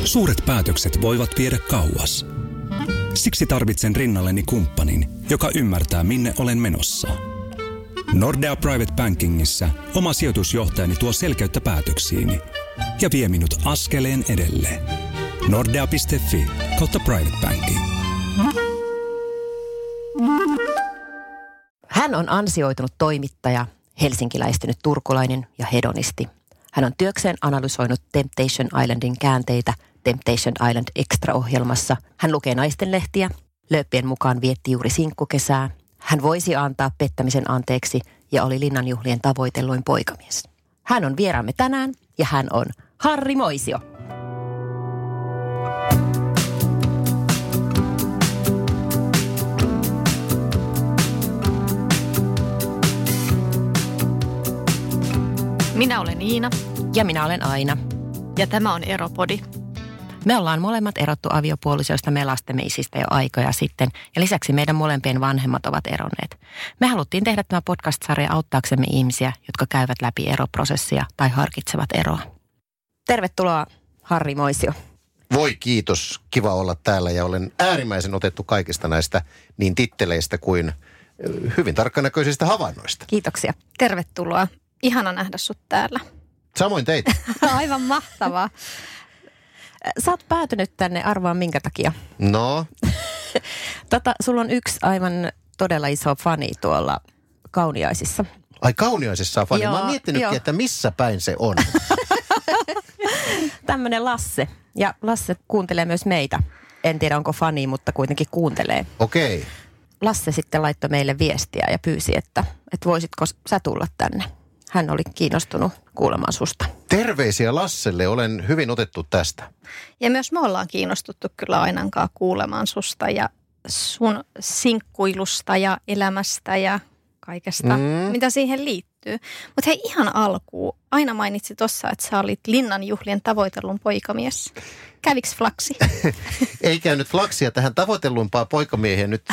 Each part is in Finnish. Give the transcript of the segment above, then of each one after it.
Suuret päätökset voivat viedä kauas. Siksi tarvitsen rinnalleni kumppanin, joka ymmärtää, minne olen menossa. Nordea Private Bankingissa oma sijoitusjohtajani tuo selkeyttä päätöksiini ja vie minut askeleen edelleen. Nordea.fi/private banking. Hän on ansioitunut toimittaja, helsinkiläistynyt turkulainen ja hedonisti. Hän on työkseen analysoinut Temptation Islandin käänteitä Temptation Island Extra-ohjelmassa. Hän lukee naistenlehtiä. Lööppien mukaan vietti juuri sinkkukesää. Hän voisi antaa pettämisen anteeksi ja oli linnanjuhlien tavoitelluin poikamies. Hän on vieraamme tänään ja hän on Harri Moisio. Minä olen Iina. Ja minä olen Aina. Ja tämä on Eropodi. Me ollaan molemmat erottu aviopuolisoista me lastemme isistä jo aikoja sitten. Ja lisäksi meidän molempien vanhemmat ovat eronneet. Me haluttiin tehdä tämä podcast-sarja auttaaksemme ihmisiä, jotka käyvät läpi eroprosessia tai harkitsevat eroa. Tervetuloa, Harri Moisio. Voi kiitos, kiva olla täällä ja olen äärimmäisen otettu kaikista näistä niin titteleistä kuin hyvin tarkkanäköisistä havainnoista. Kiitoksia. Tervetuloa. Ihana nähdä sut täällä. Samoin teitä. Aivan mahtavaa. Sä oot päätynyt tänne, arvaa minkä takia. No? Sulla on yksi aivan todella iso fani tuolla Kauniaisissa. Ai Kauniaisissa on fani? Joo, mä oon miettinytkin, että missä päin se on. Tämmönen Lasse. Ja Lasse kuuntelee myös meitä. En tiedä onko fani, mutta kuitenkin kuuntelee. Okei. Lasse sitten laittoi meille viestiä ja pyysi, että voisitko sä tulla tänne. Hän oli kiinnostunut kuulemaan susta. Terveisiä Lasselle, olen hyvin otettu tästä. Ja myös me ollaan kiinnostuttu kyllä Ainankaan kuulemaan susta ja sun sinkkuilusta ja elämästä ja kaikesta, mitä siihen liittyy. Mutta hei, ihan alkuun. Aina mainitsi tuossa, että sä olit linnanjuhlien tavoitellun poikamies. Käviks flaksi? Ei käynyt flaksia tähän tavoitelluimpaan poikamieheen nyt.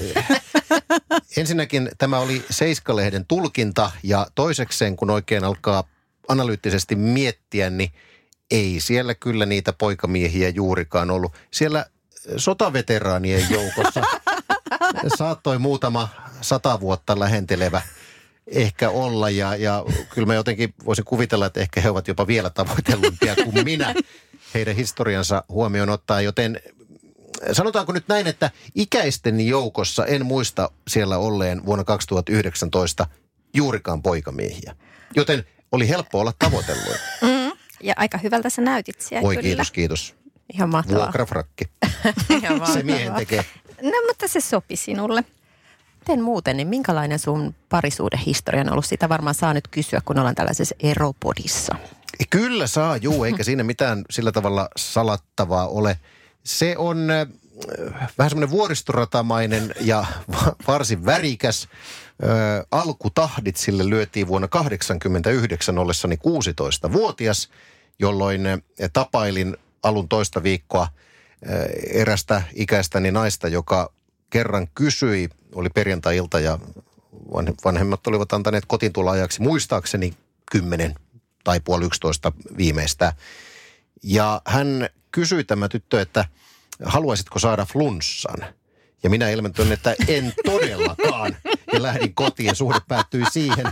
Ensinnäkin tämä oli Seiska-lehden tulkinta ja toisekseen, kun oikein alkaa analyyttisesti miettiä, niin ei siellä kyllä niitä poikamiehiä juurikaan ollut. Siellä sotaveteraanien joukossa saattoi muutama 100 vuotta lähentelevä ehkä olla ja kyllä mä jotenkin voisin kuvitella, että ehkä he ovat jopa vielä tavoitellumpia kuin minä heidän historiansa huomioon ottaa, joten sanotaanko nyt näin, että ikäisten joukossa en muista siellä olleen vuonna 2019 juurikaan poikamiehiä. Joten oli helppo olla tavoitellut. Ja aika hyvältä sä näytit siellä. Oi kyllä. kiitos. Ihan mahtavaa. Vuokrafrakki. Se miehen tekee. No mutta se sopi sinulle. Miten muuten, niin minkälainen sun parisuuden historia on ollut? Sitä varmaan saa nyt kysyä, kun ollaan tällaisessa eropodissa. Kyllä saa, eikä siinä mitään sillä tavalla salattavaa ole. Se on vähän semmoinen vuoristoratamainen ja varsin värikäs. Alkutahdit sille lyötiin vuonna 1989 ollessani 16-vuotias, jolloin tapailin alun toista viikkoa erästä ikäistäni naista, joka kerran kysyi, oli perjantai-ilta ja vanhemmat olivat antaneet kotiin tulla ajaksi muistaakseni 10 tai puoli 11 viimeistä. Ja hän kysyi tämä tyttö, että haluaisitko saada flunssan? Ja minä ilmentyin, että en todellakaan. Ja lähdin kotiin ja suhde päättyi siihen.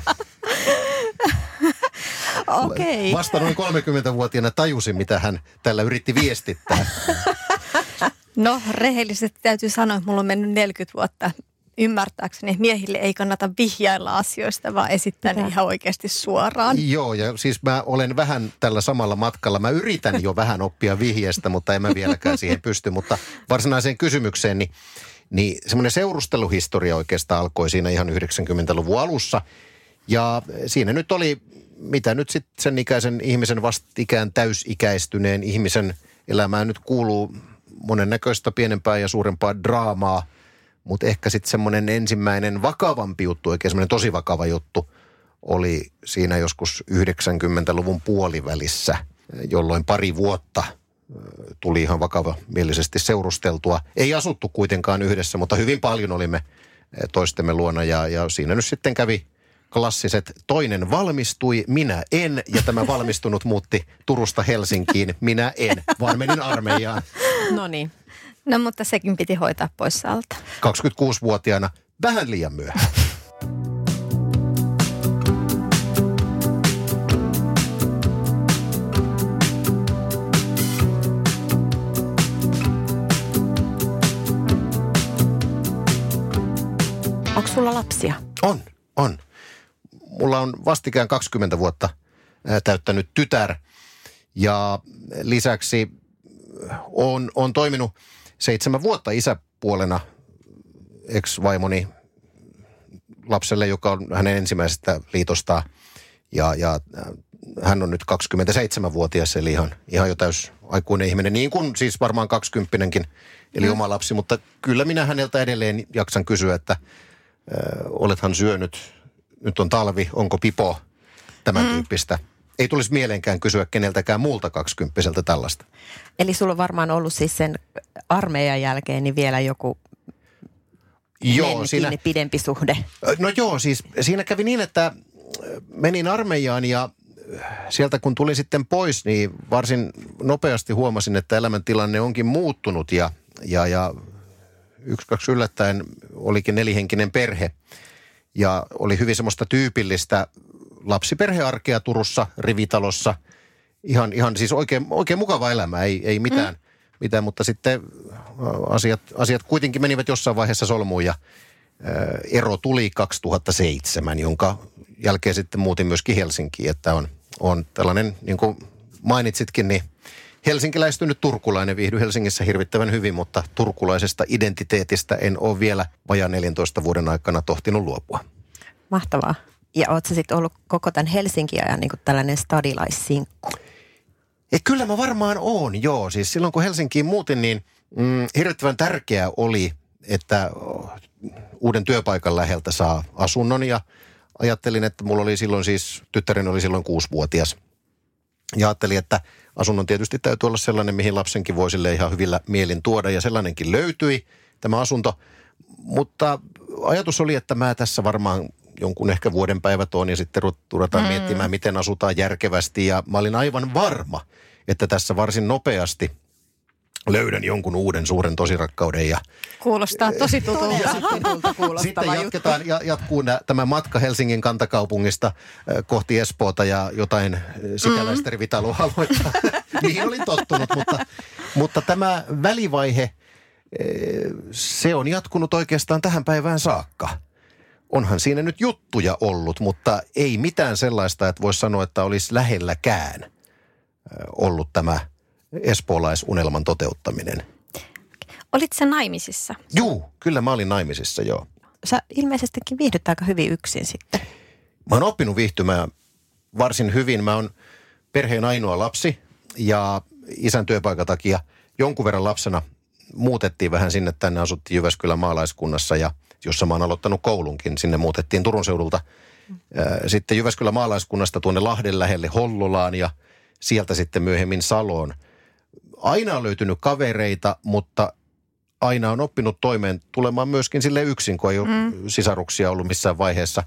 Okei. Vasta noin 30-vuotiaana tajusin, mitä hän tällä yritti viestittää. No rehellisesti täytyy sanoa, että mulla on mennyt 40 vuotta ymmärtääkseni. Miehille ei kannata vihjailla asioista, vaan esittää ne ihan oikeasti suoraan. Joo, ja siis mä olen vähän tällä samalla matkalla. Mä yritän jo vähän oppia vihjeestä, mutta en mä vieläkään siihen pysty. Mutta varsinaiseen kysymykseen, niin semmoinen seurusteluhistoria oikeastaan alkoi siinä ihan 90-luvun alussa. Ja siinä nyt oli, mitä nyt sitten sen ikäisen ihmisen vastikään täysikäistyneen ihmisen elämään nyt kuuluu monennäköistä pienempää ja suurempaa draamaa. Mutta ehkä sitten semmoinen ensimmäinen vakavampi juttu, oikein semmoinen tosi vakava juttu, oli siinä joskus 90-luvun puolivälissä, jolloin pari vuotta tuli ihan vakavamielisesti seurusteltua. Ei asuttu kuitenkaan yhdessä, mutta hyvin paljon olimme toistemme luona ja siinä nyt sitten kävi klassiset toinen valmistui, minä en, ja tämä valmistunut muutti Turusta Helsinkiin, minä en, vaan menin armeijaan. No niin. No mutta sekin piti hoitaa pois alta. 26-vuotiaana, vähän liian myöhään. Onko sulla lapsia? On. Mulla on vastikään 20 vuotta täyttänyt tytär ja lisäksi on toiminut 7 vuotta isäpuolena ex-vaimoni lapselle, joka on hänen ensimmäisestä liitostaan ja hän on nyt 27-vuotias, eli ihan jo täysaikuinen ihminen, niin kuin siis varmaan 20-kin, eli oma lapsi, mutta kyllä minä häneltä edelleen jaksan kysyä, että olethan syönyt, nyt on talvi, onko pipo, tämän tyyppistä. Ei tulisi mieleenkään kysyä keneltäkään muulta 20-vuotiaalta tällaista. Eli sulla on varmaan ollut siis sen armeijan jälkeen niin vielä joku pidempi suhde. No joo, siis siinä kävi niin, että menin armeijaan ja sieltä kun tuli sitten pois, niin varsin nopeasti huomasin, että elämäntilanne onkin muuttunut ja 1-2 yllättäen olikin 4-henkinen perhe ja oli hyvin semmoista tyypillistä lapsiperhearkea Turussa, rivitalossa. Ihan siis oikein mukava elämä, ei mitään, mutta sitten asiat kuitenkin menivät jossain vaiheessa solmuun ja ero tuli 2007, jonka jälkeen sitten muutin myöskin Helsinkiin, että on tällainen, niin kuin mainitsitkin, niin helsinkiläistynyt turkulainen, viihdy Helsingissä hirvittävän hyvin, mutta turkulaisesta identiteetistä en ole vielä vajaan 14 vuoden aikana tohtinut luopua. Mahtavaa. Ja ootko sä sitten ollut koko tämän Helsinki-ajan niin kuin tällainen stadilaisinkku? Kyllä mä varmaan oon, joo. Siis silloin kun Helsinkiin muutin, niin hirvittävän tärkeää oli, että uuden työpaikan läheltä saa asunnon ja ajattelin, että mulla oli silloin siis, tyttäreni oli silloin 6-vuotias. Ja ajattelin, että asunnon tietysti täytyy olla sellainen, mihin lapsenkin voi sille ihan hyvillä mielin tuoda ja sellainenkin löytyi, tämä asunto. Mutta ajatus oli, että mä tässä varmaan jonkun ehkä vuoden päivät on ja sitten ruvetaan miettimään, miten asutaan järkevästi. Ja mä olin aivan varma, että tässä varsin nopeasti löydän jonkun uuden suuren tosirakkauden. Ja kuulostaa tosi tutulta. Sitten jatketaan ja jatkuu tämä matka Helsingin kantakaupungista kohti Espoota ja jotain sikäläistä rivitaloa aloittaa. Niihin olin tottunut, mutta tämä välivaihe, se on jatkunut oikeastaan tähän päivään saakka. Onhan siinä nyt juttuja ollut, mutta ei mitään sellaista, että voisi sanoa, että olisi lähelläkään ollut tämä espoolaisunelman toteuttamään. Olit sä naimisissa? Juu, kyllä mä olin naimisissa, joo. Sä ilmeisestikin viihdyt aika hyvin yksin sitten. Mä oon oppinut viihtymään varsin hyvin. Mä oon perheen ainoa lapsi ja isän työpaikan takia jonkun verran lapsena muutettiin vähän sinne tänne. Asuttiin Jyväskylän maalaiskunnassa ja jossa mä oon aloittanut koulunkin. Sinne muutettiin Turun seudulta. Sitten Jyväskylän maalaiskunnasta tuonne Lahden lähelle Hollolaan ja sieltä sitten myöhemmin Saloon. Aina on löytynyt kavereita, mutta aina on oppinut toimeen tulemaan myöskin sille yksin, kun ei ole sisaruksia ollut missään vaiheessa.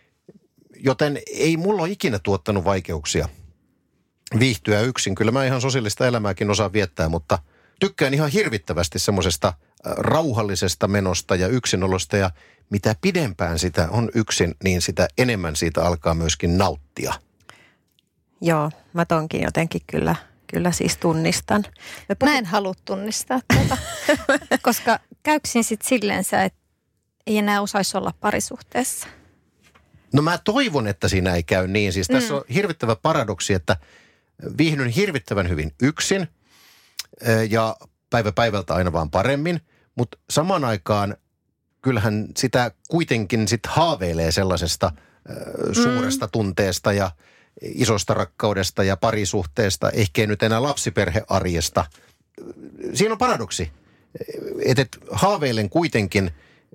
Joten ei mulla ole ikinä tuottanut vaikeuksia viihtyä yksin. Kyllä mä ihan sosiaalista elämääkin osaan viettää, mutta tykkään ihan hirvittävästi semmoisesta rauhallisesta menosta ja yksinolosta. Ja mitä pidempään sitä on yksin, niin sitä enemmän siitä alkaa myöskin nauttia. Joo, mä tonkin jotenkin kyllä siis tunnistan. Mä en halua tunnistaa tätä, koska käyksin sitten silleensä, että ei enää osaisi olla parisuhteessa. No mä toivon, että siinä ei käy niin. Siis tässä on hirvittävä paradoksi, että viihdyn hirvittävän hyvin yksin ja päivä päivältä aina vaan paremmin, mutta samaan aikaan kyllähän sitä kuitenkin sit haaveilee sellaisesta suuresta tunteesta ja isosta rakkaudesta ja parisuhteesta, ehkä nyt enää lapsiperhearjesta. Siinä on paradoksi, että haaveilen kuitenkin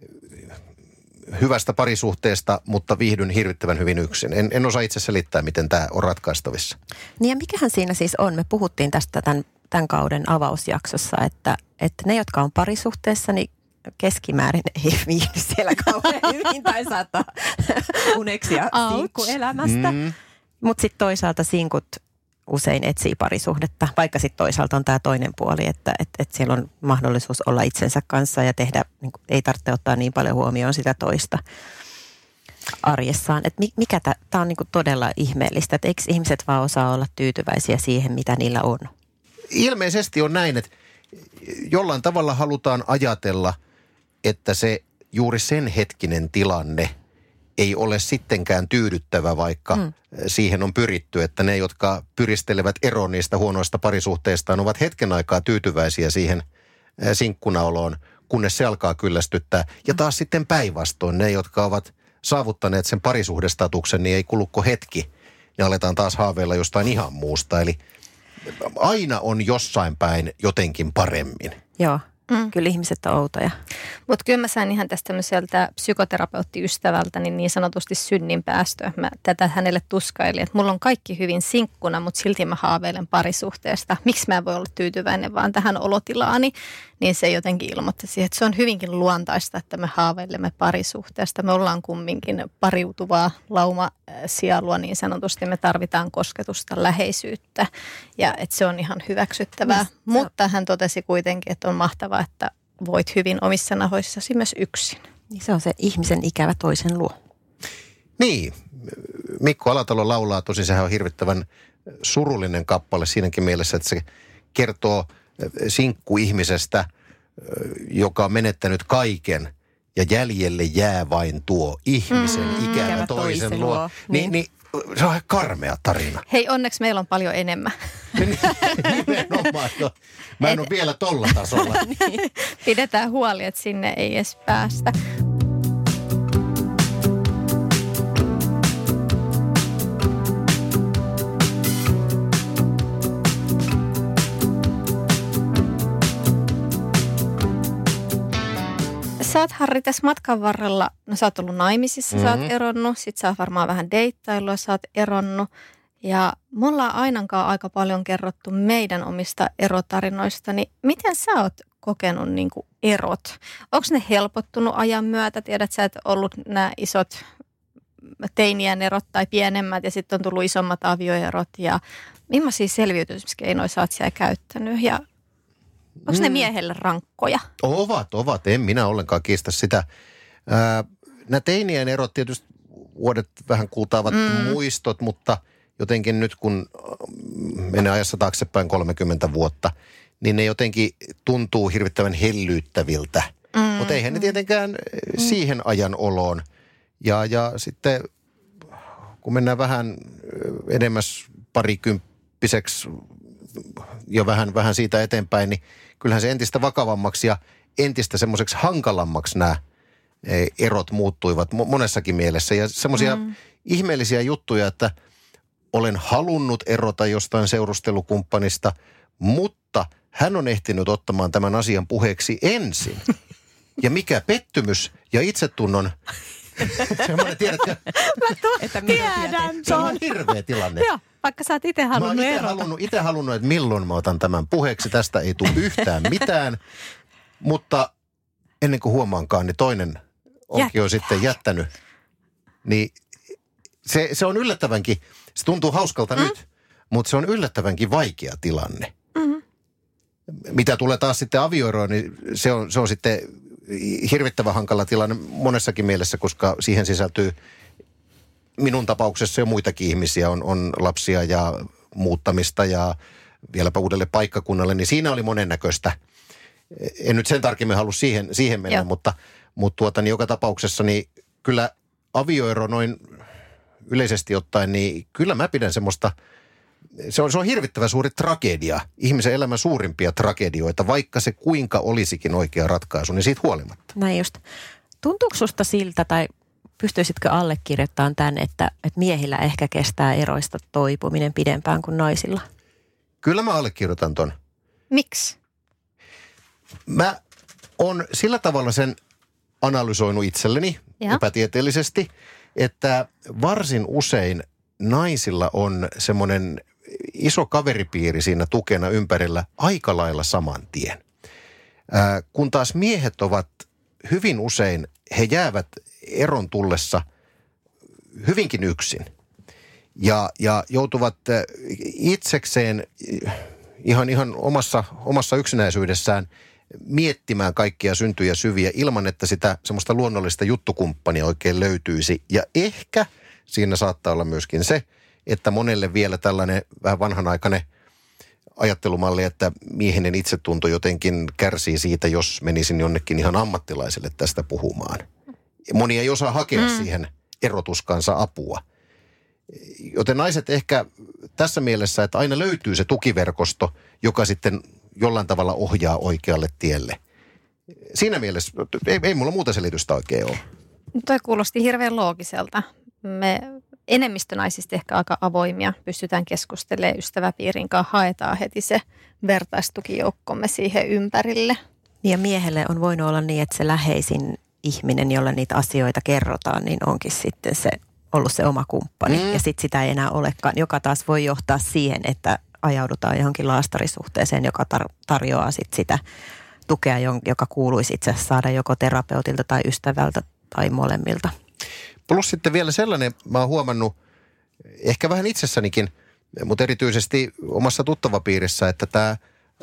hyvästä parisuhteesta, mutta viihdyn hirvittävän hyvin yksin. En osaa itse selittää, miten tämä on ratkaistavissa. Niin ja mikähän siinä siis on? Me puhuttiin tästä tämän kauden avausjaksossa, että ne, jotka on parisuhteessa, niin keskimäärin ei viihdy siellä kauhean hyvin tai saattaa uneksia sinkkuelämästä. Mutta sitten toisaalta sinkut usein etsii parisuhdetta, vaikka sitten toisaalta on tämä toinen puoli, että siellä on mahdollisuus olla itsensä kanssa ja tehdä, niin ei tarvitse ottaa niin paljon huomioon sitä toista arjessaan. Että mikä tämä on niin todella ihmeellistä, että eikö ihmiset vaan osaa olla tyytyväisiä siihen, mitä niillä on? Ilmeisesti on näin, että jollain tavalla halutaan ajatella, että se juuri sen hetkinen tilanne ei ole sittenkään tyydyttävä, vaikka siihen on pyritty, että ne, jotka pyristelevät eroon niistä huonoista parisuhteistaan, ovat hetken aikaa tyytyväisiä siihen sinkkunaoloon, kunnes se alkaa kyllästyttää. Ja taas sitten päinvastoin ne, jotka ovat saavuttaneet sen parisuhdestatuksen, niin ei kulukko hetki. Ne aletaan taas haaveilla jostain ihan muusta. Eli aina on jossain päin jotenkin paremmin. Joo. Kyllä ihmiset on outoja. Mutta kyllä mä sain ihan tästä tämmöiseltä psykoterapeuttiystävältä niin sanotusti synninpäästöä. Mä tätä hänelle tuskailin, että mulla on kaikki hyvin sinkkuna, mutta silti mä haaveilen parisuhteesta. Miksi mä en voi olla tyytyväinen vaan tähän olotilaani? Niin se jotenkin ilmoitti siihen, että se on hyvinkin luontaista, että me haaveilemme parisuhteesta. Me ollaan kumminkin pariutuvaa laumasialua niin sanotusti. Me tarvitaan kosketusta, läheisyyttä ja että se on ihan hyväksyttävää. Mutta hän totesi kuitenkin, että on mahtavaa, että voit hyvin omissa nahoissasi myös yksin. Niin se on se ihmisen ikävä toisen luo. Niin. Mikko Alatalo laulaa, tosin sehän on hirvittävän surullinen kappale siinäkin mielessä, että se kertoo sinkkuihmisestä, joka on menettänyt kaiken ja jäljelle jää vain tuo ihmisen ikävä toisen luo. Niin se on karmea tarina. Hei, onneksi meillä on paljon enemmän. Nimenomaan jo. Mä en ole vielä tolla tasolla. Niin. Pidetään huoli, että sinne ei edes päästä. Sä oot, Harri, tässä matkan varrella, no sä oot ollut naimisissa, sä oot eronnut, sit sä oot varmaan vähän deittailua, sä oot eronnut. Ja me ollaan ainakaan aika paljon kerrottu meidän omista erotarinoista, niin miten sä oot kokenut niin kuin erot? Onko ne helpottunut ajan myötä? Tiedät sä, että ollut nämä isot teinien erot tai pienemmät ja sitten on tullut isommat avioerot ja millaisia selviytymiskeinoja sä oot siellä käyttänyt ja onko ne miehelle rankkoja? Ovat. En minä ollenkaan kiistä sitä. Nämä teinien erot tietysti vuodet vähän kultaavat muistot, mutta jotenkin nyt kun menee ajassa taaksepäin 30 vuotta, niin ne jotenkin tuntuu hirvittävän hellyyttäviltä. Mutta eihän ne tietenkään siihen ajan oloon. Ja sitten kun mennään vähän edemmäs parikymppiseksi jo vähän siitä eteenpäin, niin kyllähän se entistä vakavammaksi ja entistä semmoiseksi hankalammaksi nämä erot muuttuivat monessakin mielessä. Ja semmoisia ihmeellisiä juttuja, että olen halunnut erota jostain seurustelukumppanista, mutta hän on ehtinyt ottamaan tämän asian puheeksi ensin. Ja mikä pettymys ja itsetunnon semmoinen, tiedätkö? Tiedän. Se on hirveä tilanne. Joo, vaikka sä oot itse halunnut erota. Mä oon itse halunnut, että milloin mä otan tämän puheeksi. Tästä ei tule yhtään mitään. Mutta ennen kuin huomaankaan, niin toinen onkin jo sitten jättänyt. Niin se on yllättävänkin, se tuntuu hauskalta nyt, mutta se on yllättävänkin vaikea tilanne. Mitä tulee taas sitten avioeroon, niin se on sitten hirvittävän hankala tilanne monessakin mielessä, koska siihen sisältyy minun tapauksessa jo muitakin ihmisiä, on lapsia ja muuttamista ja vieläpä uudelle paikkakunnalle, niin siinä oli monennäköistä. En nyt sen tarkemmin halua siihen mennä, mutta niin joka tapauksessa niin kyllä avioero noin yleisesti ottaen, niin kyllä mä pidän semmoista, se on hirvittävän suuri tragedia, ihmisen elämän suurimpia tragedioita, vaikka se kuinka olisikin oikea ratkaisu, niin siitä huolimatta. Näin just. Tuntuuko susta siltä tai pystyisitkö allekirjoittamaan tämän, että miehillä ehkä kestää eroista toipuminen pidempään kuin naisilla? Kyllä mä allekirjoitan ton. Miksi? Mä oon sillä tavalla sen analysoinut itselleni epätieteellisesti, että varsin usein naisilla on semmoinen iso kaveripiiri siinä tukena ympärillä aika lailla saman tien. Kun taas miehet ovat hyvin usein he jäävät eron tullessa hyvinkin yksin ja joutuvat itsekseen ihan omassa yksinäisyydessään miettimään kaikkia syntyjä syviä ilman, että sitä semmoista luonnollista juttukumppania oikein löytyisi. Ja ehkä siinä saattaa olla myöskin se, että monelle vielä tällainen vähän vanhanaikainen ajattelumalli, että miehinen itsetunto jotenkin kärsii siitä, jos menisin jonnekin ihan ammattilaiselle tästä puhumaan. Moni ei osaa hakea siihen erotuskansa apua. Joten naiset ehkä tässä mielessä, että aina löytyy se tukiverkosto, joka sitten jollain tavalla ohjaa oikealle tielle. Siinä mielessä ei mulla muuta selitystä oikein ole. Toi kuulosti hirveän loogiselta. Me enemmistö naisista ehkä aika avoimia, pystytään keskustelemaan ystäväpiirin kanssa, haetaan heti se vertaistukijoukkomme siihen ympärille. Ja miehelle on voinut olla niin, että se läheisin ihminen, jolle niitä asioita kerrotaan, niin onkin sitten ollut se oma kumppani. Ja sitten sitä ei enää olekaan, joka taas voi johtaa siihen, että ajaudutaan johonkin laastarisuhteeseen, joka tarjoaa sitä tukea, joka kuuluisi itse asiassa saada joko terapeutilta tai ystävältä tai molemmilta. Plus sitten vielä sellainen, mä oon huomannut ehkä vähän itsessänikin, mutta erityisesti omassa tuttavapiirissä, että tämä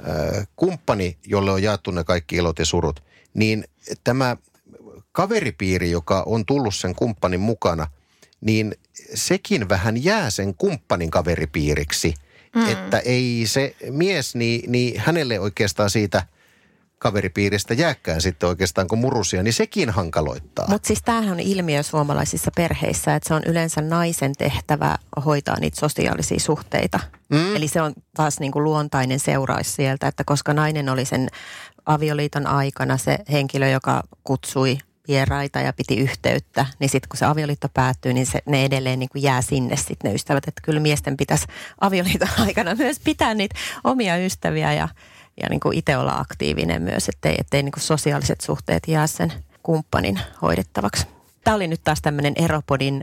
kumppani, jolle on jaettu ne kaikki ilot ja surut, niin tämä kaveripiiri, joka on tullut sen kumppanin mukana, niin sekin vähän jää sen kumppanin kaveripiiriksi. Että ei se mies, niin hänelle oikeastaan siitä kaveripiiristä jääkään sitten oikeastaan kuin murusia, niin sekin hankaloittaa. Mutta siis tämähän on ilmiö suomalaisissa perheissä, että se on yleensä naisen tehtävä hoitaa niitä sosiaalisia suhteita. Eli se on taas niinku luontainen seuraus sieltä, että koska nainen oli sen avioliiton aikana se henkilö, joka kutsui vieraita ja piti yhteyttä, niin sitten kun se avioliitto päättyy, niin ne edelleen niin kuin jää sinne sitten ne ystävät. Että kyllä miesten pitäisi avioliiton aikana myös pitää niitä omia ystäviä ja niin kuin itse olla aktiivinen myös, ettei niin kuin sosiaaliset suhteet jää sen kumppanin hoidettavaksi. Tämä oli nyt taas tämmöinen Eropodin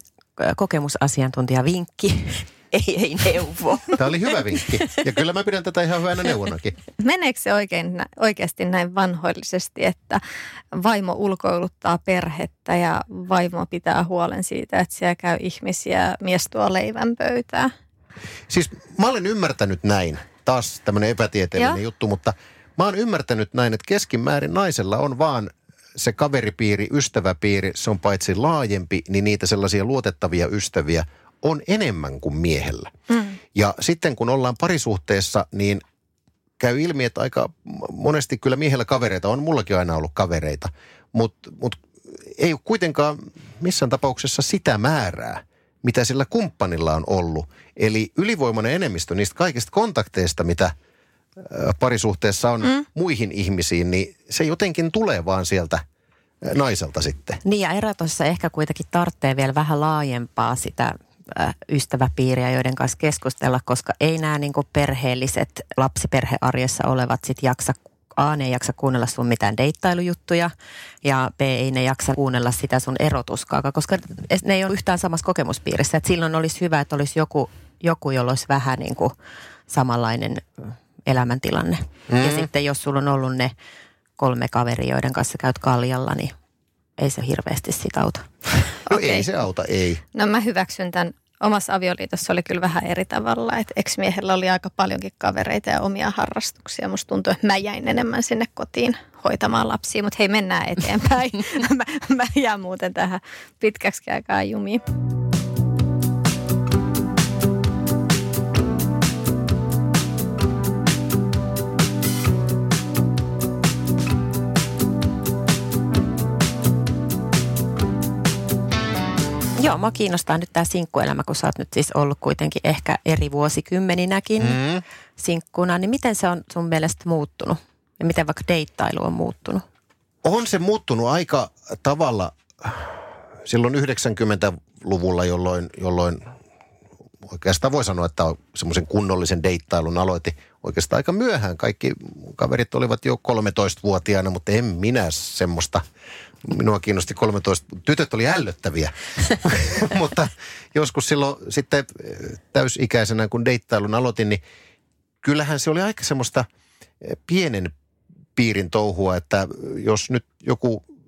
kokemusasiantuntijavinkki. Ei neuvo. Tämä oli hyvä vinkki. Ja kyllä mä pidän tätä ihan hyvänä neuvonakin. Meneekö se oikeasti näin vanhoillisesti, että vaimo ulkoiluttaa perhettä ja vaimo pitää huolen siitä, että siellä käy ihmisiä, mies tuo leivän pöytään? Siis mä olen ymmärtänyt näin. Taas tämmöinen epätieteellinen juttu, mutta mä oon ymmärtänyt näin, että keskimäärin naisella on vaan se kaveripiiri, ystäväpiiri, se on paitsi laajempi, niin niitä sellaisia luotettavia ystäviä on enemmän kuin miehellä. Ja sitten kun ollaan parisuhteessa, niin käy ilmi, että aika monesti kyllä miehellä kavereita on. Mullakin aina ollut kavereita, mutta ei ole kuitenkaan missään tapauksessa sitä määrää, mitä sillä kumppanilla on ollut. Eli ylivoimainen enemmistö niistä kaikista kontakteista, mitä parisuhteessa on muihin ihmisiin, niin se jotenkin tulee vaan sieltä naiselta sitten. Niin ja erotossa ehkä kuitenkin tarvitsee vielä vähän laajempaa sitä ystäväpiiriä, joiden kanssa keskustella, koska ei nämä niin kuin perheelliset lapsiperhearjessa olevat sit ne ei jaksa kuunnella sun mitään deittailujuttuja ja B ei ne jaksa kuunnella sitä sun erotuskaakaan, koska ne ei ole yhtään samassa kokemuspiirissä. Et silloin olisi hyvä, että olisi joku jolla olisi vähän niin kuin samanlainen elämäntilanne. Ja sitten jos sulla on ollut ne 3 kaveria, joiden kanssa käyt kaljalla, niin ei se hirveästi sitä auta. No ei se auta, ei. No mä hyväksyn tämän. Omassa avioliitossa oli kyllä vähän eri tavalla, että ex-miehellä oli aika paljonkin kavereita ja omia harrastuksia. Musta tuntuu, että mä jäin enemmän sinne kotiin hoitamaan lapsia, mutta hei, mennään eteenpäin. mä jään muuten tähän pitkäksi aikaa jumiin. Joo, mua kiinnostaa nyt tämä sinkkuelämä, kun sä oot nyt siis ollut kuitenkin ehkä eri vuosikymmeninäkin sinkkuna, niin miten se on sun mielestä muuttunut? Ja miten vaikka deittailu on muuttunut? On se muuttunut aika tavalla silloin 90-luvulla, jolloin oikeastaan voi sanoa, että semmoisen kunnollisen deittailun aloitti oikeastaan aika myöhään. Kaikki kaverit olivat jo 13-vuotiaana, mutta en minä semmoista. Minua kiinnosti 13. Tytöt oli ällöttäviä, mutta joskus silloin sitten täysikäisenä, kun deittailun aloitin, niin kyllähän se oli aika semmoista pienen piirin touhua, että jos nyt joku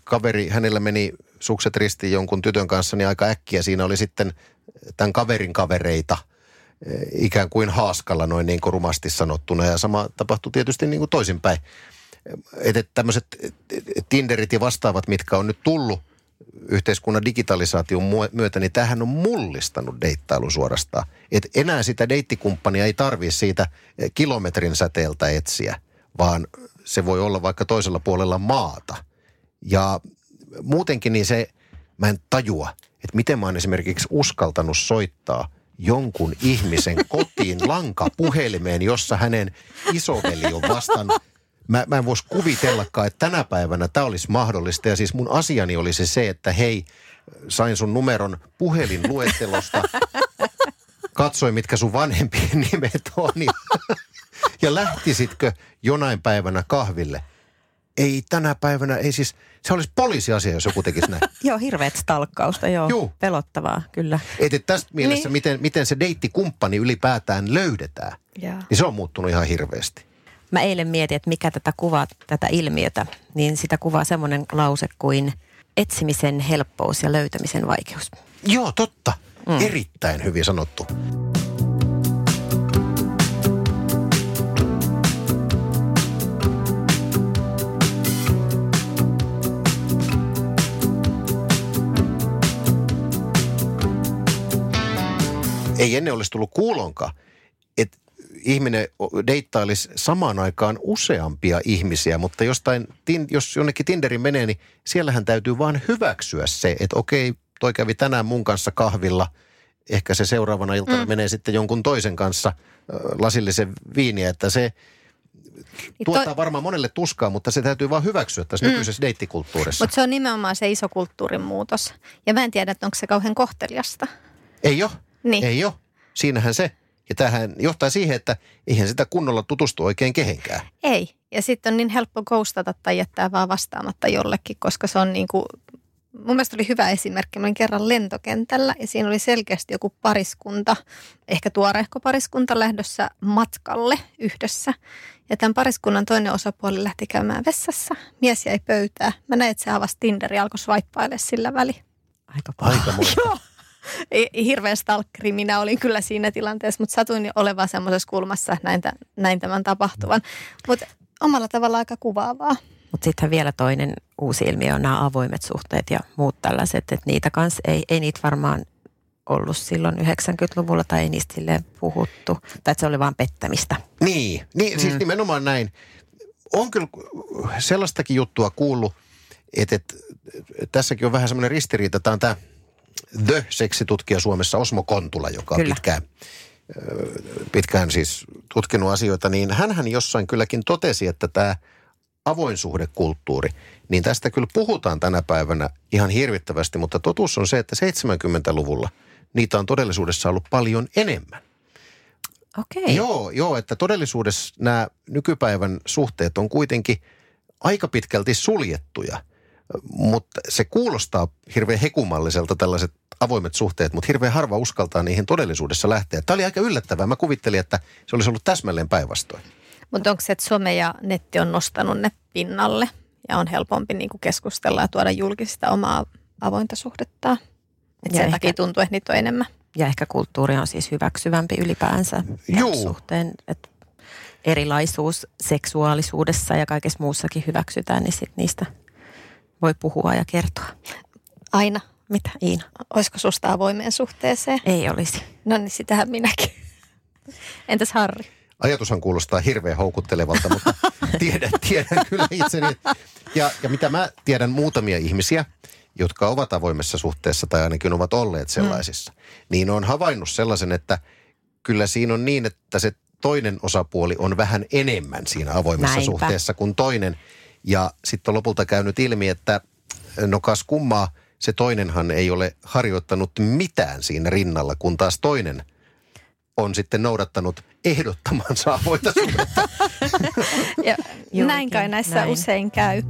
kaveri, hänellä meni sukset ristiin jonkun tytön kanssa, niin aika äkkiä siinä oli sitten tämän kaverin kavereita ikään kuin haaskalla noin niin kuin rumasti sanottuna. Ja sama tapahtui tietysti niin kuin toisinpäin. Että tämmöiset Tinderit ja vastaavat, mitkä on nyt tullut yhteiskunnan digitalisaation myötä, niin tämähän on mullistanut deittailu suorastaan. Että enää sitä deittikumppania ei tarvitse siitä kilometrin säteeltä etsiä, vaan se voi olla vaikka toisella puolella maata. Ja muutenkin niin mä en tajua, että miten mä oon esimerkiksi uskaltanut soittaa jonkun ihmisen kotiin lankapuhelimeen, jossa hänen isoveli on vastaan. Mä en voisi kuvitellakaan, että tänä päivänä tämä olisi mahdollista. Ja siis mun asiani oli se, että hei, sain sun numeron puhelinluettelosta, katsoin mitkä sun vanhempien nimet on ja lähtisitkö jonain päivänä kahville? Ei tänä päivänä, ei siis, se olisi poliisiasia, jos joku tekisi näin. Joo, hirveät stalkkausta, joo. Pelottavaa, kyllä. Että tästä mielessä, miten se deittikumppani ylipäätään löydetään, niin se on muuttunut ihan hirveästi. Mä eilen mietin, että mikä tätä kuvaa, tätä ilmiötä, niin sitä kuvaa semmoinen lause kuin etsimisen helppous ja löytämisen vaikeus. Joo, totta. Erittäin hyvin sanottu. Ei ennen olisi tullut kuulonkaan, että ihminen deittailisi samaan aikaan useampia ihmisiä, mutta jos jonnekin Tinderin menee, niin siellähän täytyy vaan hyväksyä se, että okei, toi kävi tänään mun kanssa kahvilla, ehkä se seuraavana iltana menee sitten jonkun toisen kanssa lasillisen viiniä, että se tuottaa varmaan monelle tuskaa, mutta se täytyy vaan hyväksyä tässä nykyisessä deittikulttuurissa. Mutta se on nimenomaan se iso kulttuurin muutos. Ja mä en tiedä, että onko se kauhean kohteliasta. Ei ole. Niin. Ei ole. Siinähän se. Ja tämähän johtaa siihen, että eihän sitä kunnolla tutustu oikein kehenkään. Ei. Ja sitten on niin helppo ghostata tai jättää vaan vastaamatta jollekin, koska se on niin kuin, mun mielestä oli hyvä esimerkki. Mä olin kerran lentokentällä ja siinä oli selkeästi joku pariskunta, ehkä tuoreehko pariskunta lähdössä matkalle yhdessä. Ja tämän pariskunnan toinen osapuoli lähti käymään vessassa. Mies jäi pöytään. Mä näin, että se avasi Tinderin ja alkoi swippaille sillä väliin. Aika monta. Joo. Hirveän stalkeri minä olin kyllä siinä tilanteessa, mutta satuin olemaan semmoisessa kulmassa, että näin tämän tapahtuvan. Mutta omalla tavalla aika kuvaavaa. Mutta sitten vielä toinen uusi ilmiö on nämä avoimet suhteet ja muut tällaiset, että niitä kanssa ei niitä varmaan ollut silloin 90-luvulla tai ei niistä silleen puhuttu. Tai että se oli vaan pettämistä. Niin siis nimenomaan näin. On kyllä sellaistakin juttua kuullut, että tässäkin on vähän semmoinen ristiriita. Tämä on tämä The-seksitutkija Suomessa Osmo Kontula, joka on pitkään siis tutkinut asioita, niin hänhän jossain kylläkin totesi, että tämä avoin suhdekulttuuri, niin tästä kyllä puhutaan tänä päivänä ihan hirvittävästi, mutta totuus on se, että 70-luvulla niitä on todellisuudessa ollut paljon enemmän. Okei. Joo, että todellisuudessa nämä nykypäivän suhteet on kuitenkin aika pitkälti suljettuja. Mutta se kuulostaa hirveän hekumalliselta tällaiset avoimet suhteet, mutta hirveän harva uskaltaa niihin todellisuudessa lähteä. Tämä oli aika yllättävää. Mä kuvittelin, että se olisi ollut täsmälleen päinvastoin. Mutta onko se, että some ja netti on nostanut ne pinnalle ja on helpompi niinku keskustella ja tuoda julkista omaa avointa suhdettaan? Että sen takia tuntuu, että niitä on enemmän. Ja ehkä kulttuuri on siis hyväksyvämpi ylipäänsä suhteen, että erilaisuus seksuaalisuudessa ja kaikessa muussakin hyväksytään, niin sitten niistä voi puhua ja kertoa. Aina. Mitä, Iina? Olisiko susta avoimeen suhteeseen? Ei olisi. No niin, sitähän minäkin. Entäs Harri? Ajatushan kuulostaa hirveän houkuttelevalta, mutta tiedän kyllä itseni. Ja mitä mä tiedän muutamia ihmisiä, jotka ovat avoimessa suhteessa tai ainakin ovat olleet sellaisissa, niin on havainnut sellaisen, että kyllä siinä on niin, että se toinen osapuoli on vähän enemmän siinä avoimessa suhteessa kuin toinen. Ja sitten on lopulta käynyt ilmi, että no kas kummaa, se toinenhan ei ole harjoittanut mitään siinä rinnalla, kun taas toinen on sitten noudattanut ehdottamansa avointa suhdetta. Näin kai näissä usein käy.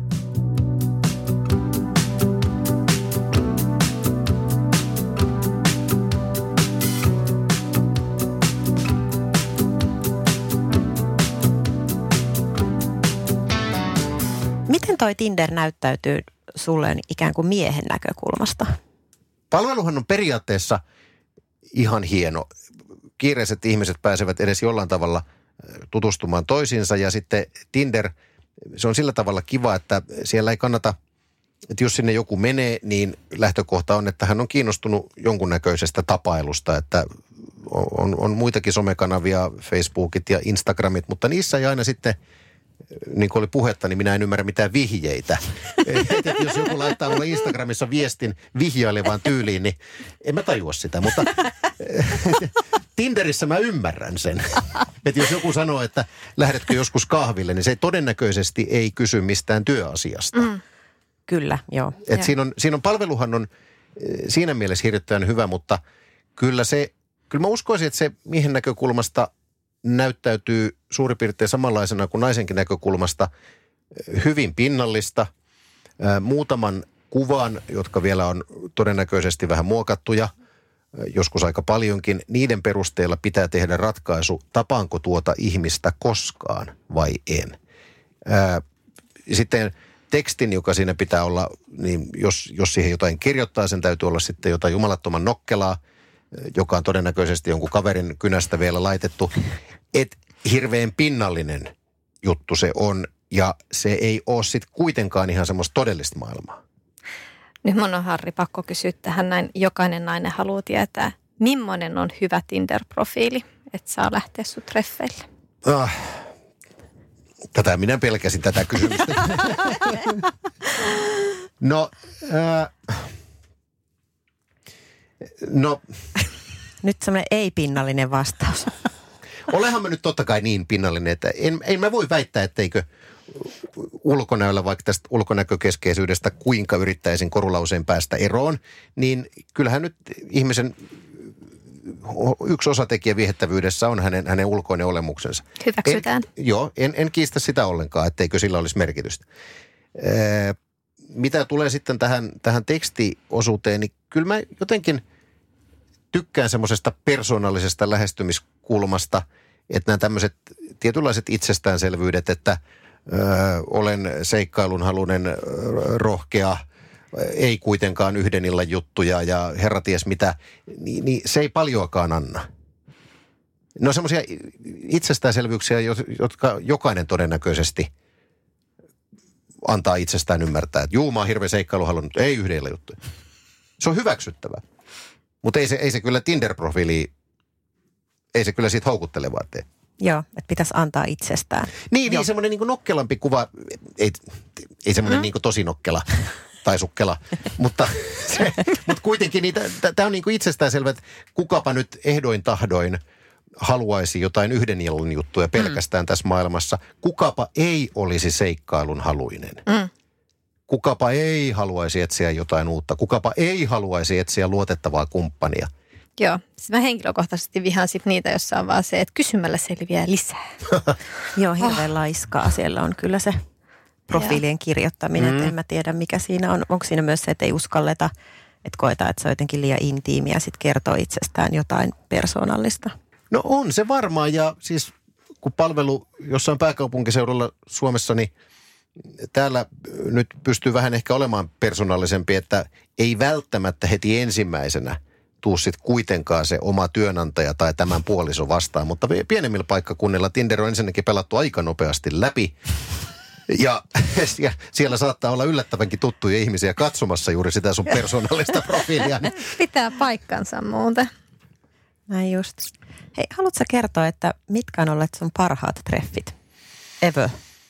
Miten toi Tinder näyttäytyy sulle ikään kuin miehen näkökulmasta? Palveluhan on periaatteessa ihan hieno. Kiireiset ihmiset pääsevät edes jollain tavalla tutustumaan toisiinsa ja sitten Tinder, se on sillä tavalla kiva, että siellä ei kannata, että jos sinne joku menee, niin lähtökohta on, että hän on kiinnostunut jonkunnäköisestä tapailusta, että on muitakin somekanavia, Facebookit ja Instagramit, mutta niissä ei aina sitten, niin kuin oli puhetta, niin minä en ymmärrä mitään vihjeitä. Että jos joku laittaa mulle Instagramissa viestin vihjailevaan tyyliin, niin en mä tajua sitä, mutta Tinderissä mä ymmärrän sen. Että jos joku sanoo, että lähdetkö joskus kahville, niin se todennäköisesti ei kysy mistään työasiasta. Kyllä, joo. Että siinä on palveluhan on siinä mielessä hirveän hyvä, mutta kyllä mä uskoisin, että se miehen näkökulmasta näyttäytyy suurin piirtein samanlaisena kuin naisenkin näkökulmasta hyvin pinnallista. Muutaman kuvan, jotka vielä on todennäköisesti vähän muokattuja, joskus aika paljonkin, niiden perusteella pitää tehdä ratkaisu, tapaanko tuota ihmistä koskaan vai en. Sitten tekstin, joka siinä pitää olla, niin jos siihen jotain kirjoittaa, sen täytyy olla sitten jotain jumalattoman nokkelaa, joka on todennäköisesti jonkun kaverin kynästä vielä laitettu. Et hirveän pinnallinen juttu se on, ja se ei ole sitten kuitenkaan ihan semmoista todellista maailmaa. Nyt mun on, Harri, pakko kysyä tähän näin. Jokainen nainen haluaa tietää, millainen on hyvä Tinder-profiili, että saa lähteä sun treffeille? Tätä minä pelkäsin tätä kysymystä. No. Nyt semmoinen ei-pinnallinen vastaus. Olehan mä nyt totta kai niin pinnallinen, että en mä voi väittää, etteikö ulkonäöllä, vaikka tästä ulkonäkökeskeisyydestä kuinka yrittäisin korulauseen päästä eroon, niin kyllähän nyt ihmisen yksi osatekijä viehättävyydessä on hänen ulkoinen olemuksensa. Hyväksytään. En kiistä sitä ollenkaan, etteikö sillä olisi merkitystä. Mitä tulee sitten tähän tekstiosuuteen, niin kyllä mä jotenkin tykkään semmoisesta persoonallisesta lähestymiskulmasta, että nämä tämmöiset tietynlaiset itsestäänselvyydet, että olen seikkailunhaluinen, rohkea, ei kuitenkaan yhden illan juttuja ja herra ties mitä, niin se ei paljoakaan anna. Ne on semmoisia itsestäänselvyyksiä, jotka jokainen todennäköisesti antaa itsestään ymmärtää, että juu, mä oon hirveä seikkailuhalunnut, ei yhden illan juttuja. Se on hyväksyttävää. Mutta ei se kyllä Tinder-profiili, ei se kyllä siitä houkuttelevaa tee. Joo, että pitäisi antaa itsestään. Niin semmoinen niin kuin nokkelampi kuva, ei semmoinen niin kuin tosi nokkela tai sukkela, mutta kuitenkin tämä on niin kuin itsestäänselvä, että kukapa nyt ehdoin tahdoin haluaisi jotain yhden illan juttuja pelkästään tässä maailmassa. Kukapa ei olisi seikkailun haluinen. Kukapa ei haluaisi etsiä jotain uutta. Kukapa ei haluaisi etsiä luotettavaa kumppania. Joo, mä henkilökohtaisesti vihaan sit niitä, jossa on vaan se, että kysymällä selviää lisää. Joo, hirveän laiskaa siellä on kyllä se profiilien kirjoittaminen. En mä tiedä, mikä siinä on. Onko siinä myös se, että ei uskalleta, että koetaan, että se on jotenkin liian intiimiä ja sitten kertoo itsestään jotain persoonallista? No on se varmaan, ja siis kun palvelu jossain pääkaupunkiseudulla Suomessa, niin täällä nyt pystyy vähän ehkä olemaan persoonallisempi, että ei välttämättä heti ensimmäisenä tuu sit kuitenkaan se oma työnantaja tai tämän puoliso vastaan, mutta pienemmillä paikkakunnilla Tinder on ensinnäkin pelattu aika nopeasti läpi. Ja siellä saattaa olla yllättävänkin tuttuja ihmisiä katsomassa juuri sitä sun persoonallista profiilia. Niin. Pitää paikkansa muuten. Näin just. Hei, haluatko sä kertoa, että mitkä on olleet sun parhaat treffit ever?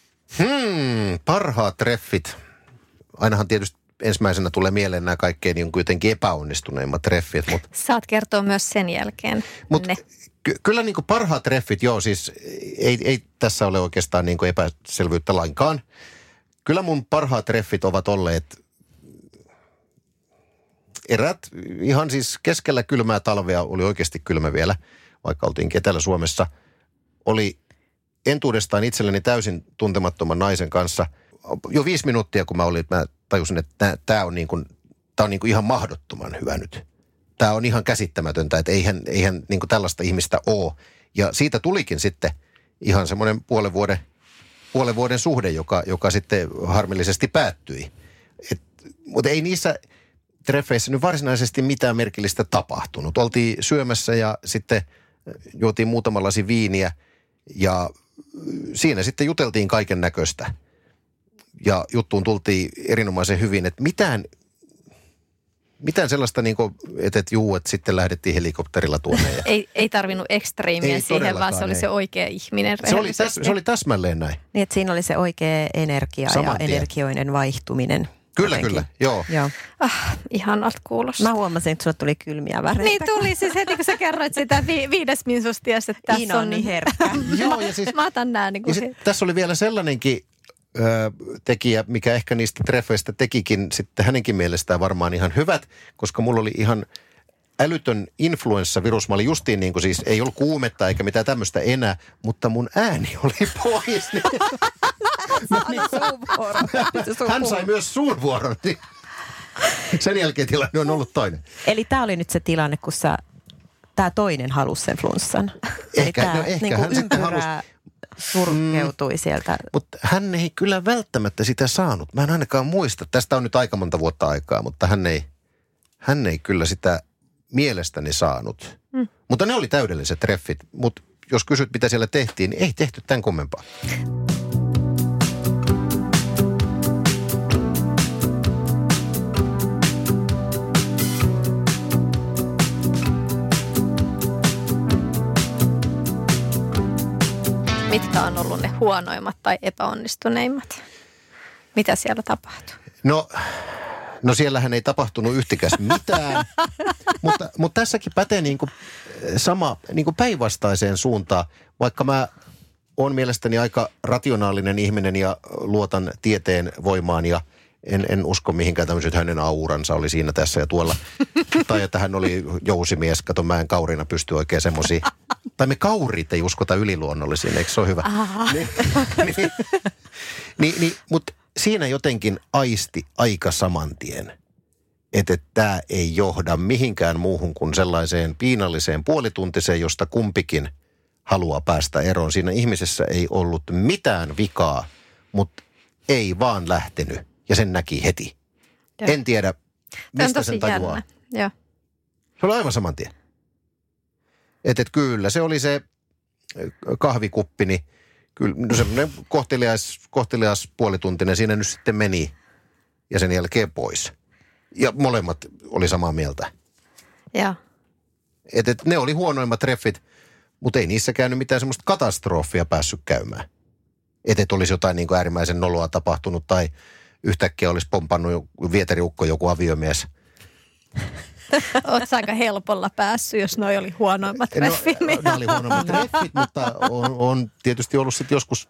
Parhaat treffit. Ainahan tietysti ensimmäisenä tulee mieleen nämä kaikkein niin kuitenkin epäonnistuneimmat treffit. Saat kertoa myös sen jälkeen ne. Kyllä niin kuin parhaat treffit, joo, siis ei tässä ole oikeastaan niin kuin epäselvyyttä lainkaan. Kyllä mun parhaat treffit ovat olleet erät ihan siis keskellä kylmää talvea, oli oikeasti kylmä vielä, vaikka oltiin Etelä-Suomessa. Oli entuudestaan itselleni täysin tuntemattoman naisen kanssa. Jo 5 minuuttia, kun mä tajusin, että tämä on niin kuin ihan mahdottoman hyvä nyt. Tämä on ihan käsittämätöntä, että eihän niin kuin tällaista ihmistä ole. Ja siitä tulikin sitten ihan semmoinen puolen vuoden suhde, joka sitten harmillisesti päättyi. Mutta ei niissä treffeissä nyt varsinaisesti mitään merkillistä tapahtunut. Oltiin syömässä ja sitten juotiin muutama lasi viiniä ja siinä sitten juteltiin kaiken näköistä. Ja juttuun tultiin erinomaisen hyvin, että mitään sellaista niin kuin, että sitten lähdettiin helikopterilla tuonne. Ja ei tarvinnut ekstriimiä siihen, vaan se oli se oikea ihminen. Se oli täsmälleen näin. Niin, että siinä oli se oikea energia ja energioinen vaihtuminen. Kyllä, joo. Ihanalta kuulostaa. Mä huomasin, että sulla tuli kylmiä väreitä. Niin tuli siis heti, kun sä kerroit sitä 5 minuutista, että tässä on niin herkkä. Joo, ja siis, mä otan nää niin kuin tässä oli vielä sellainenkin tekijä, mikä ehkä niistä treffeistä tekikin sitten hänenkin mielestään varmaan ihan hyvät, koska mulla oli ihan älytön influenssavirus. Mä olin justiin niin kuin siis, ei ollut kuumetta eikä mitään tämmöistä enää, mutta mun ääni oli pois. Hän sai myös suunvuoron. Sen jälkeen tilanne on ollut toinen. Eli tää oli nyt se tilanne, kun tää toinen halusi sen flunssan. Ehkä niin hän sitten halusi. Surkeutui sieltä. Mutta hän ei kyllä välttämättä sitä saanut. Mä en ainakaan muista. Tästä on nyt aika monta vuotta aikaa, mutta hän ei kyllä sitä mielestäni saanut. Mutta ne oli täydelliset treffit. Mutta jos kysyt, mitä siellä tehtiin, niin ei tehty tämän kummempaa. Mitkä on ollut ne huonoimmat tai epäonnistuneimmat? Mitä siellä tapahtui? No siellähän ei tapahtunut yhtikäs mitään, mutta tässäkin pätee niin kuin sama niin kuin päinvastaiseen suuntaan. Vaikka mä oon mielestäni aika rationaalinen ihminen ja luotan tieteen voimaan ja en usko mihinkään tämmöiset, hänen auransa oli siinä tässä ja tuolla. Tai että hän oli jousimies, kato mä en kaurina pysty oikein semmosia. Tai me kaurit ei uskota yliluonnollisiin, eikö se ole hyvä? Mutta siinä jotenkin aisti aika saman tien, että tämä ei johda mihinkään muuhun kuin sellaiseen piinalliseen puolituntiseen, josta kumpikin haluaa päästä eroon. Siinä ihmisessä ei ollut mitään vikaa, mutta ei vaan lähtenyt ja sen näki heti. Ja. En tiedä, mistä sen tajuaa. Ja. Se oli aivan saman tien. Että kyllä, se oli se kahvikuppi, niin kyllä no semmoinen kohtelias puolituntinen siinä nyt sitten meni ja sen jälkeen pois. Ja molemmat oli samaa mieltä. Ja. Että ne oli huonoimmat treffit, mutta ei niissä käynyt mitään semmoista katastrofia päässyt käymään. Että olisi jotain niin kuin äärimmäisen noloa tapahtunut tai yhtäkkiä olisi pompannut vieteriukko joku aviomies. Oletko aika helpolla päässyt, jos noi oli huonoimmat treffit? Ne oli huonoimmat treffit, mutta on tietysti ollut sitten joskus,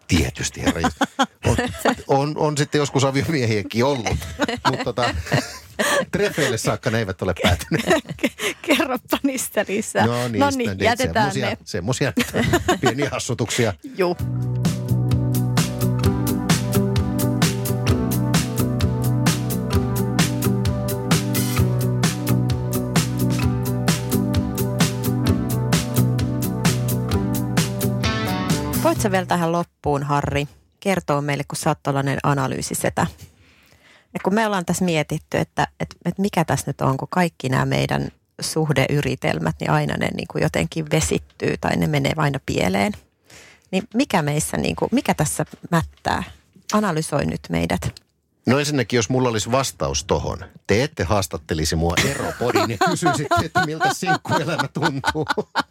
on sitten joskus aviomiehiäkin ollut, mutta treffeille saakka ne eivät ole päätyneet. Kerropa niistä lisää. No niin, jätetään ne. Semmoisia pieniä hassutuksia. Juu. Voit sä vielä tähän loppuun, Harri, kertoa meille, kun sä oot tollainen analyysisetä. Ja kun me ollaan tässä mietitty, että mikä tässä nyt on, kun kaikki nämä meidän suhdeyritelmät, niin aina ne niin kuin jotenkin vesittyy tai ne menee aina pieleen. Niin mikä meissä, niin kuin, mikä tässä mättää? Analysoi nyt meidät. No ensinnäkin, jos mulla olisi vastaus tohon, te ette haastattelisi mua eropodiin ja kysyisitte, että miltä sinkkuelämä tuntuu.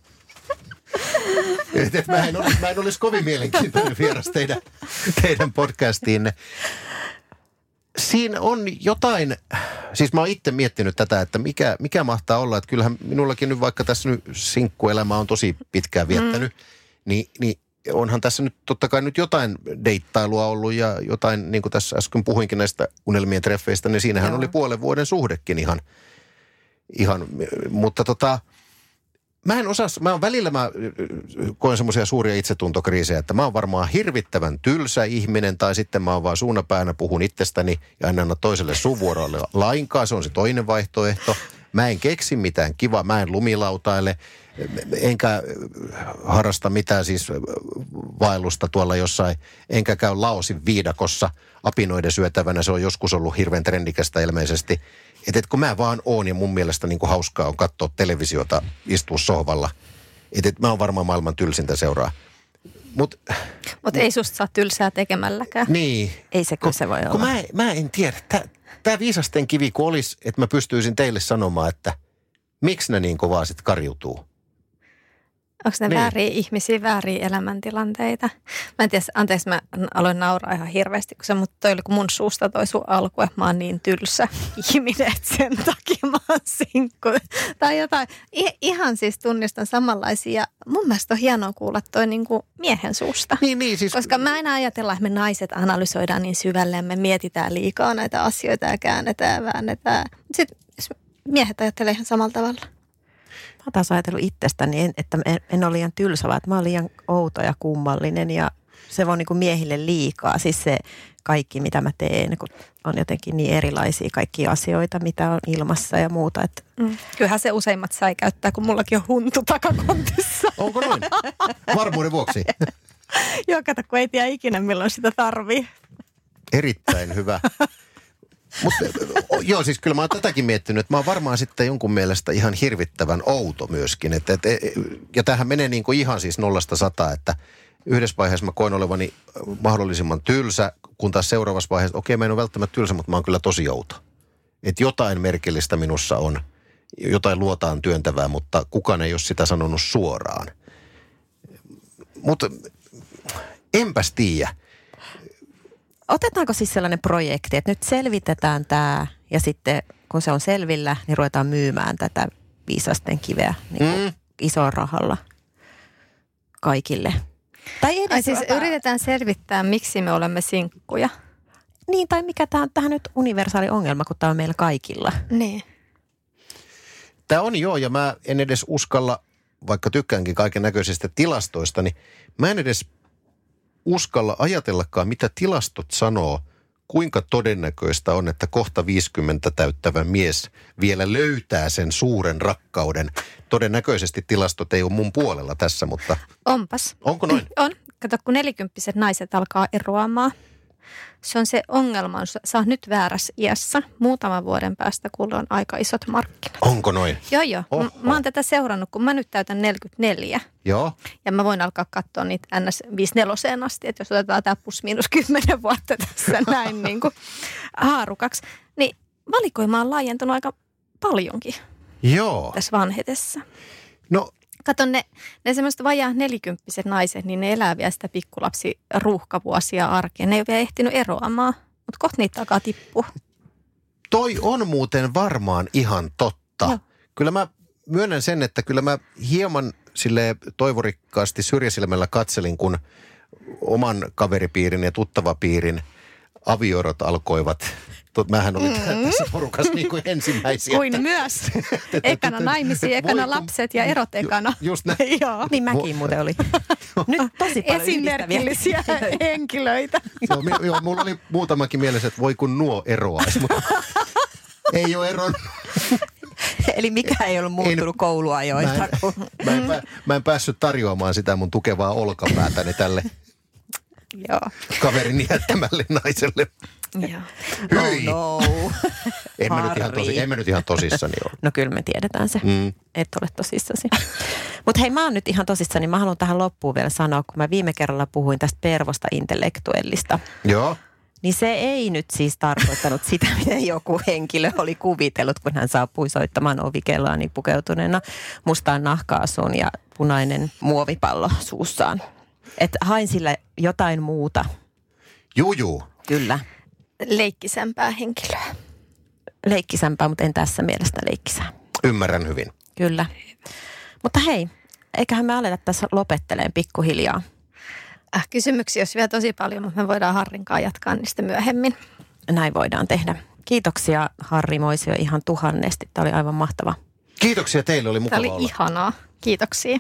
Mä en olisi kovin mielenkiintoinen vieras teidän podcastiinne. Siinä on jotain, siis mä oon itse miettinyt tätä, että mikä mahtaa olla, että kyllähän minullakin nyt vaikka tässä nyt sinkkuelämä on tosi pitkään viettänyt, niin onhan tässä nyt totta kai nyt jotain deittailua ollut ja jotain, niin kuin tässä äsken puhuinkin näistä unelmien treffeistä, niin siinähän oli puolen vuoden suhdekin ihan mutta mä koen semmoisia suuria itsetuntokriisejä, että mä oon varmaan hirvittävän tylsä ihminen tai sitten mä oon vaan suunapäänä puhun itsestäni ja en anna toiselle suvuorolle lainkaan. Se on se toinen vaihtoehto. Mä en keksi mitään kivaa, mä en lumilautaile. enkä harrasta mitään siis vaellusta tuolla jossain, enkä käy Laosin viidakossa apinoiden syötävänä. Se on joskus ollut hirveän trendikästä ilmeisesti. Että kun mä vaan oon ja mun mielestä niin kuin hauskaa on katsoa televisiota, istua sohvalla. Että mä oon varmaan maailman tylsintä seuraa. Mutta ei susta saa tylsää tekemälläkään. Niin. Ei se kyllä se voi olla. Mä en tiedä. Tämä viisasten kivi, kun olisi, että mä pystyisin teille sanomaan, että miksi ne niin kovaa sit karjutuu? Onko ne vääriä ihmisiä, vääriä elämäntilanteita? Mä en tiedä, anteeksi, mä aloin nauraa ihan hirveästi, kun mun suusta toi sun alku, että mä oon niin tylsä ihminen, että sen takia mä oon sinkku. Tai jotain. Ihan siis tunnistan samanlaisia. Mun mielestä on hienoa kuulla toi niinku miehen suusta. Niin, siis... Koska mä aina ajatellaan, että me naiset analysoidaan niin syvälle ja me mietitään liikaa näitä asioita ja käännetään ja väännetään. Sitten miehet ajattelee ihan samalla tavalla. Mä oon taas ajatellut itsestäni, että en ole liian tylsä, vaan että mä oon liian outo ja kummallinen ja se on niin kuin miehille liikaa. Siis se kaikki, mitä mä teen, kun on jotenkin niin erilaisia kaikkia asioita, mitä on ilmassa ja muuta. Että... Kyllähän se useimmat sai käyttää, kun mullakin on huntu takakontissa. Onko noin? Varmuuden vuoksi. Joo, kato, kun ei tiedä ikinä, milloin sitä tarvii. Erittäin hyvä. Mutta joo, siis kyllä mä oon tätäkin miettinyt, että mä oon varmaan sitten jonkun mielestä ihan hirvittävän outo myöskin. Ja tämähän menee niin kuin ihan siis 0–100, että yhdessä vaiheessa mä koin olevani mahdollisimman tylsä, kun taas seuraavassa vaiheessa, okei, mä en ole välttämättä tylsä, mutta mä oon kyllä tosi outo. Että jotain merkillistä minussa on, jotain luotaan työntävää, mutta kukaan ei ole sitä sanonut suoraan. Mutta enpäs tiedä. Otetaanko siis sellainen projekti, että nyt selvitetään tämä ja sitten kun se on selvillä, niin ruvetaan myymään tätä viisasten kiveä niin kuin isolla rahalla kaikille. Tai edes siis yritetään selvittää, miksi me olemme sinkkuja. Niin, tai mikä tämä on nyt universaali ongelma, kun tämä on meillä kaikilla. Niin. Tämä on joo, ja mä en edes uskalla, vaikka tykkäänkin kaiken näköisistä tilastoista, niin mä en edes uskalla ajatellakaan, mitä tilastot sanoo, kuinka todennäköistä on, että kohta 50 täyttävä mies vielä löytää sen suuren rakkauden. Todennäköisesti tilastot ei ole mun puolella tässä, mutta... Onpas. Onko noin? On. Kato, kun 40-vuotiaat naiset alkaa eroamaan. Se on se ongelma, sä oot nyt väärässä iässä. Muutaman vuoden päästä kuulla on aika isot markkinat. Onko noin? Joo. Mä oon tätä seurannut, kun mä nyt täytän 44. Joo. Ja mä voin alkaa katsoa niitä NS 54 asti, että jos otetaan tämä +/- 10 vuotta tässä näin niin kuin haarukaksi, niin valikoima on laajentunut aika paljonkin. Joo. Tässä vanhetessa. No. Kato, ne semmoiset vajaa 40-vuotiaat naiset, niin ne elää vielä sitä pikkulapsi ruuhkavuosia arkeen. Ne ei ole vielä ehtinyt eroamaan, mutta kohta niitä takaa tippuu. Toi on muuten varmaan ihan totta. No. Kyllä mä myönnän sen, että kyllä mä hieman silleen toivorikkaasti syrjäsilmällä katselin, kun oman kaveripiirin ja tuttavapiirin avioerot alkoivat. Mähän olin tässä porukassa niin kuin ensimmäisiä. Kuin myös. Ekana naimisia, ekana lapset ja erot ekana. Just näin. Joo. Niin mäkin muuten oli. Nyt tosi paljon esimerkillisiä henkilöitä. Joo, mulla oli muutamakin mielessä, että voi kun nuo eroaisi, mutta ei ole eronnut. Eli mikä ei ollut muuttunut kouluajoista. Mä en päässyt tarjoamaan sitä mun tukevaa olkapäätäni tälle kaverin jättämälle naiselle. Joo. Hyi! Oh no. En mä nyt ihan tosissani ole. No kyllä me tiedetään se. Et ole tosissasi. Mutta hei, mä oon nyt ihan tosissani. Mä haluan tähän loppuun vielä sanoa, kun mä viime kerralla puhuin tästä pervosta intellektuellista. Joo. Niin se ei nyt siis tarkoittanut sitä, miten joku henkilö oli kuvitellut, kun hän saapui soittamaan ovikellaani pukeutuneena mustaan nahka-asuun ja punainen muovipallo suussaan. Että hain sillä jotain muuta. Juu. Kyllä. Leikkisempää henkilöä. Leikkisämpää, mutta en tässä mielessä leikkisää. Ymmärrän hyvin. Kyllä. Mutta hei, eiköhän me aleta tässä lopetteleen pikkuhiljaa. Kysymyksiä olisi vielä tosi paljon, mutta me voidaan Harrinkaan jatkaa niistä myöhemmin. Näin voidaan tehdä. Kiitoksia Harri Moisio ihan tuhannesti. Tämä oli aivan mahtava. Kiitoksia teille, oli mukava olla. Tämä oli ihanaa. Kiitoksia.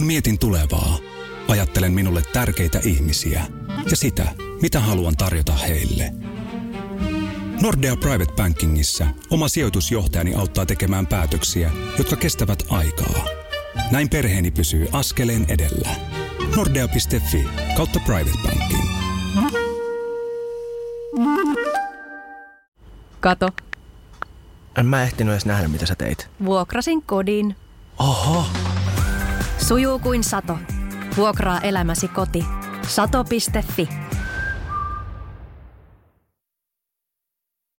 Kun mietin tulevaa, ajattelen minulle tärkeitä ihmisiä ja sitä, mitä haluan tarjota heille. Nordea Private Bankingissa oma sijoitusjohtajani auttaa tekemään päätöksiä, jotka kestävät aikaa. Näin perheeni pysyy askeleen edellä. Nordea.fi/private banking. Kato. En mä ehtinyt edes nähdä, mitä sä teit. Vuokrasin kodin. Oho. Sujuu kuin sato. Vuokraa elämäsi koti. Sato.fi.